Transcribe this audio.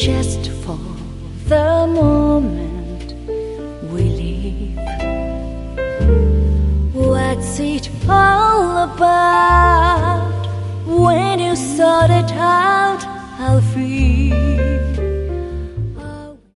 just for the moment we live. What's it all about? When you sort it out, I'll feel